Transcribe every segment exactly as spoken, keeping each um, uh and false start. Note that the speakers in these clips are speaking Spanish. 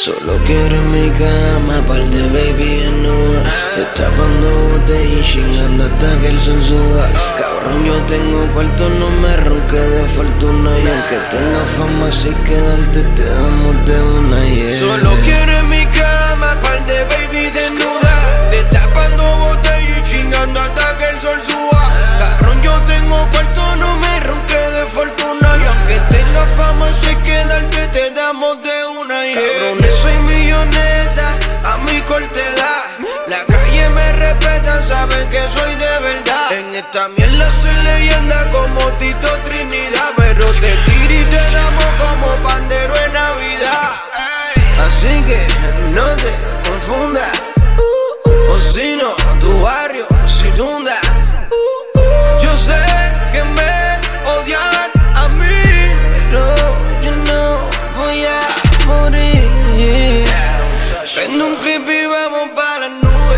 Solo quiero en mi cama, par de baby desnuda, destapando botella y chingando hasta que el sol suba. Cabrón, yo tengo cuarto, no me ronque de fortuna, y aunque tenga fama, si quedarte te damos de una, yeah. Solo quiero en mi cama, par de baby desnuda, destapando botella y chingando hasta que el sol suba. Cabrón, yo tengo cuarto, no me ronque de fortuna, y aunque tenga fama, si quedarte te damos de una, yeah. Cabrón, soy milloneta, a mi corta edad, la calle me respetan, saben que soy de verdad. En esta mierda soy leyenda como Tito Trinidad, pero te tiro y te damos como pandero en Navidad. Así que no te confundas, uh, uh, o si no, tu barrio se inunda. Uh, uh, yo sé que me odian a mí, pero yo no voy a morir. Prendo un clip y vamos pa' las nubes,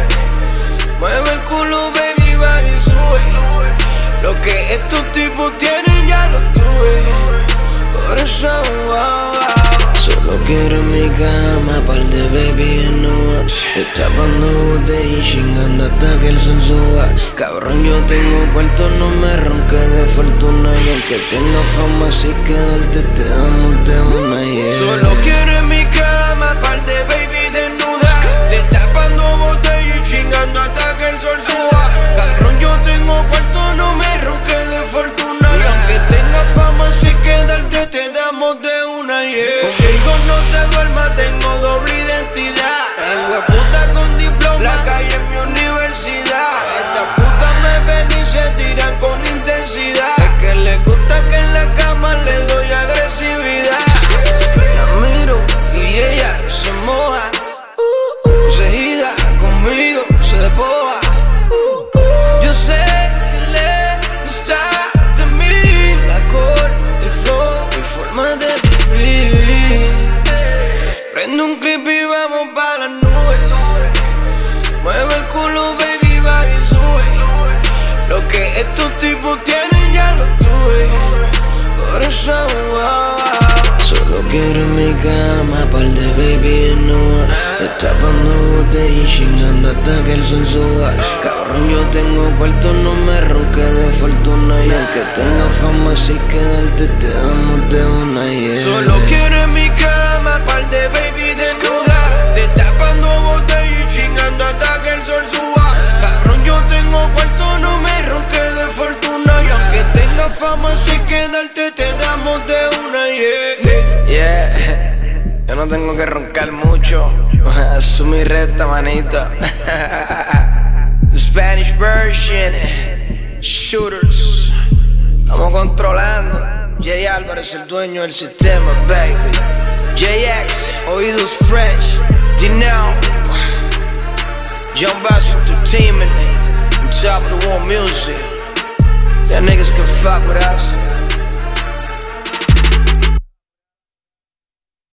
mueve el culo, baby, va y sube. Lo que estos tipos tienen ya lo tuve, por eso wow, wow. Solo quiero en mi cama, par de baby desnuda, destapando botella y chingando hasta que el sol suba. Cabrón, yo tengo cuarto, no me ronque de fortuna, y aunque tenga fama, si quedarte te damos de una, yeah. Solo quiero en mi cama, par de baby desnuda, destapando botella y chingando hasta que el sol suba. Cabrón, yo tengo cuarto, no me ronque de fortuna, y aunque tenga fama, si quedarte te damos de una, yeah. Conmigo no te duermas, tengo doble identidad. El hueputa con diploma, la calle es mi universidad. Estas putas me ven y se tiran con intensidad. Es que les gusta que en la cama le doy agresividad. La miro y ella se moja, uh, uh, seguida conmigo se despoja. Uh, uh, yo sé que le gusta de mí la cor, el flow, mi forma de vivir. Prendo un clip y vamos pa' las nubes, mueve el culo, baby, va y sube. Lo que estos tipos tienen ya lo tuve, por eso wow, wow. Solo quiero en mi cama, par de baby desnuda, destapando botella y chingando hasta que el sol suba. Cabrón, yo tengo cuarto, no me ronque de fortuna, y aunque tenga fama, si quedarte te damos de una, yeah. Solo quiero en mi cama, par de baby desnuda, destapando botella y chingando hasta que el sol suba. Cabrón, yo tengo cuarto, no me ronque de fortuna, y aunque tenga fama, si quedarte te damos de una, yeah. Yeah, yo no tengo que roncar mucho, asumir recta, manita. The Spanish version, shooters, estamos controlando. Jay Álvarez, el dueño del sistema, baby. J X, oídos fresh, Dinao, John Bass Entertainment, on top of the world music. That niggas can fuck with us.